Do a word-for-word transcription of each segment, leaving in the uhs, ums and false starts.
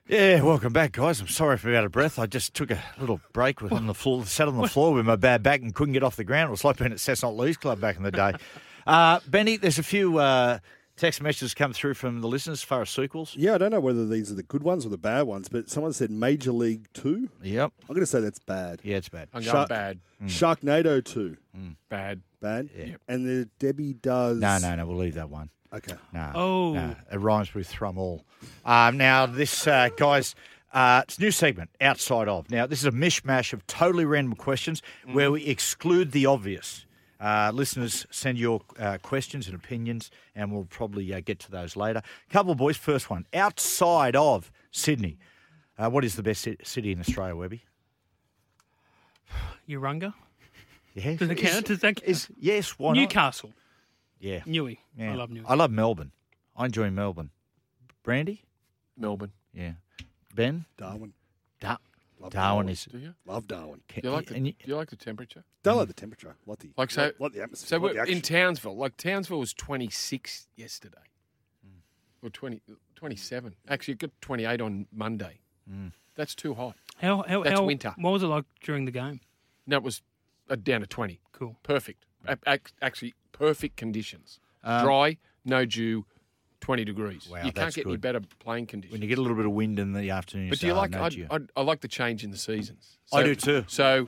Yeah, welcome back, guys. I'm sorry if I'm out of breath. I just took a little break with on the floor, sat on the floor with my bad back and couldn't get off the ground. It was like being at Cessnock Leagues Club back in the day. Uh, Benny, there's a few uh, text messages come through from the listeners as far as sequels. Yeah, I don't know whether these are the good ones or the bad ones, but someone said Major League two. Yep. I'm going to say that's bad. Yeah, it's bad. I'm going Shark- bad. Mm. Sharknado two. Mm. Bad. Bad? Yeah. And the Debbie does... No, no, no, we'll leave that one. Okay. No. Oh. No, it rhymes with thrum all. Um, now, this, uh, guys... Uh, it's a new segment, Outside Of. Now, this is a mishmash of totally random questions mm. where we exclude the obvious. Uh, listeners, send your uh, questions and opinions, and we'll probably uh, get to those later. Couple of boys, first one. Outside of Sydney, uh, what is the best city in Australia, Webby? Urunga? Yes. Does it count? Does that count? Is, yes, why Newcastle. not? Yeah. Newey. Yeah. I love Newey. I love Melbourne. I enjoy Melbourne. Brandy? Melbourne. Yeah. Ben? Darwin. Da- Love Darwin Darwin. is... Do you? Love Darwin. Do you like the, and you- do you like the temperature? Don't like the temperature. Like the, Like so, like, like the atmosphere. So like we're the in action. Townsville, like Townsville was twenty-six yesterday, or twenty, twenty-seven. Actually, it got twenty-eight on Monday. Mm. That's too hot. How, how, That's how, winter. What was it like during the game? No, it was uh, down to twenty. Cool. Perfect. A- ac- Actually, perfect conditions. Um, Dry, no dew, twenty degrees. Wow, you can't that's get any good. better playing conditions. When you get a little bit of wind in the afternoon, you But do say, you "Oh, like? no I, dew." I, I like the change in the seasons. I do too. So,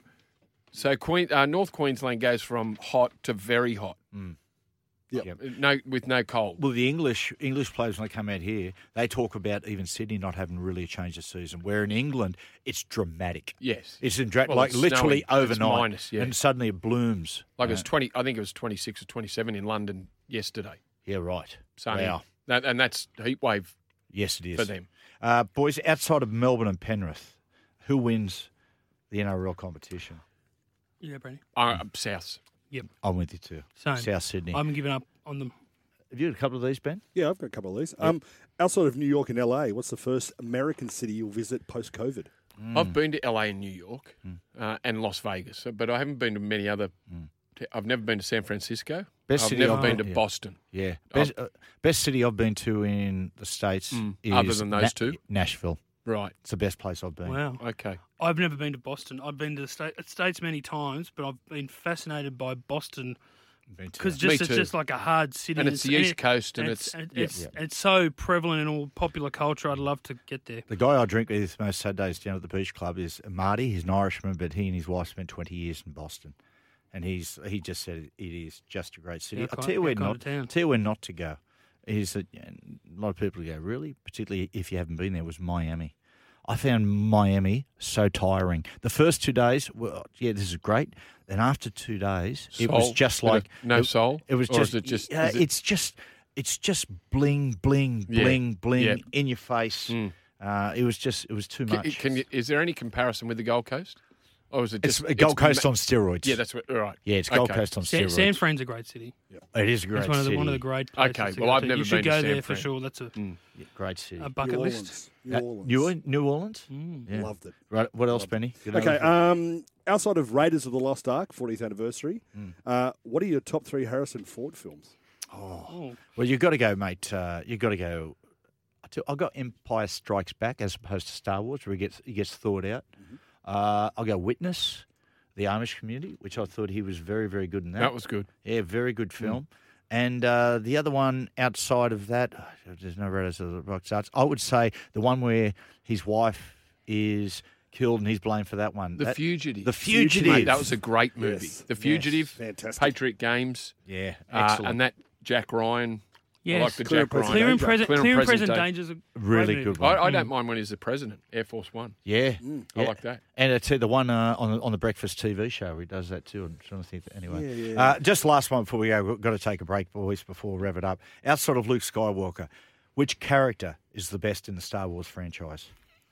so Queen, uh, North Queensland goes from hot to very hot. Mm. Yep. Yep. Uh, No, with no cold. Well, the English English players, when they come out here, they talk about even Sydney not having really a change of season, where in England, it's dramatic. Yes, It's in dra- Well, like it's literally snowing. It's overnight, minus, yeah. and suddenly it blooms. like it Uh, was twenty. I think it was twenty-six or twenty-seven in London yesterday. Yeah, right. So Wow. that, and that's heat wave Yes, it is. for them. Uh, boys, outside of Melbourne and Penrith, who wins the N R L competition? Yeah, Brandy. Uh, South. I'm with you too. Same. South Sydney. I haven't given up on them. Have you had a couple of these, Ben? Yeah, I've got a couple of these. Um, outside of New York and L A, what's the first American city you'll visit post-COVID? Mm. I've been to L A and New York uh, and Las Vegas, so- but I haven't been to many other. Mm. t- I've never been to San Francisco. Best I've city never I've been been- to yeah. Boston. Yeah. Best, uh, best city I've been to in the States Mm. is Other than those two? Nashville. Right. It's the best place I've been. Wow. Okay. I've never been to Boston. I've been to the state, States many times, but I've been fascinated by Boston Been to- because Me just it's too. just like a hard city. And it's the East Coast, and and it's, and yeah. it's, Yeah. it's so prevalent in all popular culture. I'd love to get there. The guy I drink with most Saturdays down at the beach club is Marty. He's an Irishman, but he and his wife spent twenty years in Boston, and he's he just said it is just a great city. Yeah, I'll kind- tell you where yeah, kind not. of town. Tell you where not to go. Is that yeah, a lot of people go really, particularly if you haven't been there. Was Miami. I found Miami so tiring. The first two days, well, yeah, this is great. And after two days, it was Soul? just Bit of like no it, soul? It was Or just, is it just- uh, is it- it's just, it's just bling, bling, Yeah. bling, bling Yeah. in your face. Mm. Uh, it was just, it was too Can, much. can you, is there any comparison with the Gold Coast? Or is it it's just a Gold Coast ma- on steroids. Yeah, that's what. All right. yeah, it's Gold Okay. Coast on San, steroids. San Fran's a great city. it is a great It's one of the city. one of the great places. Okay, to well, go I've to. never You should been to go San there for Fran. sure. That's a, Mm. Yeah, great city. a bucket New list. Orleans. New Uh, Orleans. New, New Orleans. Mm. Yeah. Loved it. Right. What else, Loved it. Benny? Good Okay, over- um, outside of Raiders of the Lost Ark, fortieth anniversary, Mm. uh, what are your top three Harrison Ford films? Oh. Well, you've got to go, mate. Uh, you've got to go. I tell- I've got Empire Strikes Back as opposed to Star Wars, where he gets he gets thawed out. Mm-hmm. Uh, I'll go Witness, the Amish community, which I thought he was very, very good in that. That was good. yeah, very good film. And uh, the other one outside of that, there's no Raiders of the Lost Ark. I would say the one where his wife is killed and he's blamed for that one. The That- Fugitive. The Fugitive. Mate, that was a great movie. Yes. The Fugitive, Fantastic. Patriot Games, Yeah, uh, excellent. and that Jack Ryan. I Yes. like the Clear Jack and Ryan. Clear and Danger. present, Clear and clear and Present present Danger. danger's a Really great good movie. one. I, I don't mind when he's the president, Air Force One. yeah. Mm. I Yeah. like that. And it's the one uh, on on the Breakfast T V show. He does that too. I'm trying to think. Anyway, Yeah, yeah. Uh, just last one before we go. We've got to take a break, boys, before we rev it up. Outside of Luke Skywalker, which character is the best in the Star Wars franchise?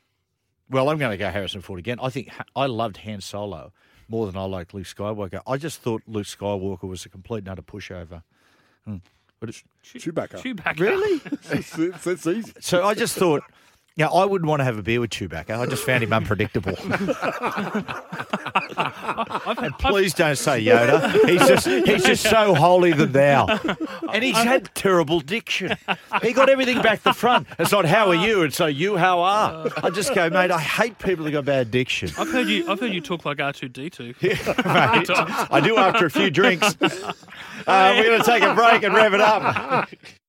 Well, I'm going to go Harrison Ford again. I think Ha- I loved Han Solo more than I liked Luke Skywalker. I just thought Luke Skywalker was a complete and utter pushover. Hmm. But it's, Chewbacca. Chewbacca. really? it's, it's, it's easy. So I just thought, yeah, I wouldn't want to have a beer with Chewbacca. I just found him unpredictable. I've, And I've, please don't say Yoda. He's just he's just so holy than thou. And he's had terrible diction. He got everything back the front. It's not how are you, it's so you how are. I just go, mate, I hate people who got bad diction. I've heard you. I've heard you talk like R two D two. Mate, I do after a few drinks. Uh, we're going to take a break and rev it up.